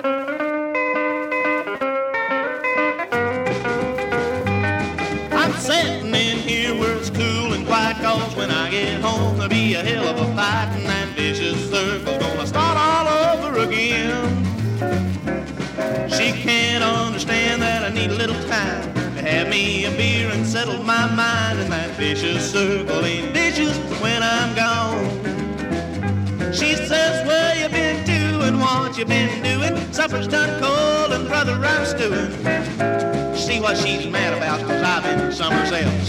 I'm sitting in here where it's cool and quiet, 'cause when I get home there'll be a hell of a fight, and that vicious circle gonna start all over again. She can't understand that I need a little time to have me a beer and settle my mind, and that vicious circle ain't vicious when I'm gone. She says, where you been doing, what you been doing? Supper's done cold and brother I'm stewing. See what she's mad about, 'cause I've been somewhere else.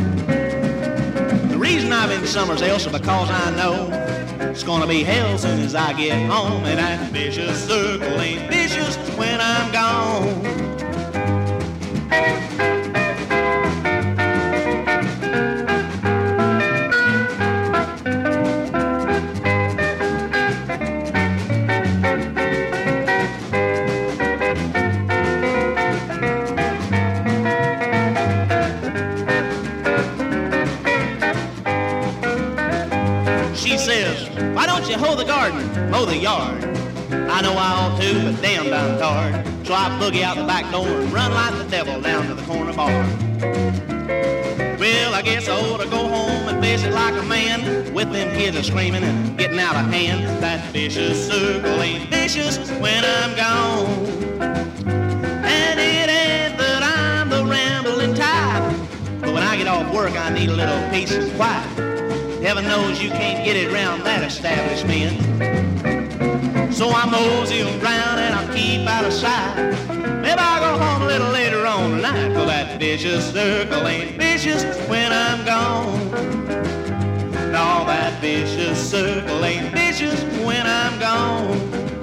The reason I've been somewhere else is because I know it's gonna be hell soon as I get home, and that vicious circle ain't vicious when I'm gone. She says, why don't you hoe the garden, mow the yard? I know I ought to, but damned I'm tired. So I boogie out the back door and run like the devil down to the corner bar. Well, I guess I ought to go home and face it like a man, with them kids a screaming and getting out of hand. That vicious circle ain't vicious when I'm gone. And it ain't that I'm the rambling type, but when I get off work I need a little peace and quiet. Heaven knows you can't get it round that establishment. So I mosey around and I keep out of sight. Maybe I'll go home a little later on tonight, 'cause that vicious circle ain't vicious when I'm gone. No, that vicious circle ain't vicious when I'm gone.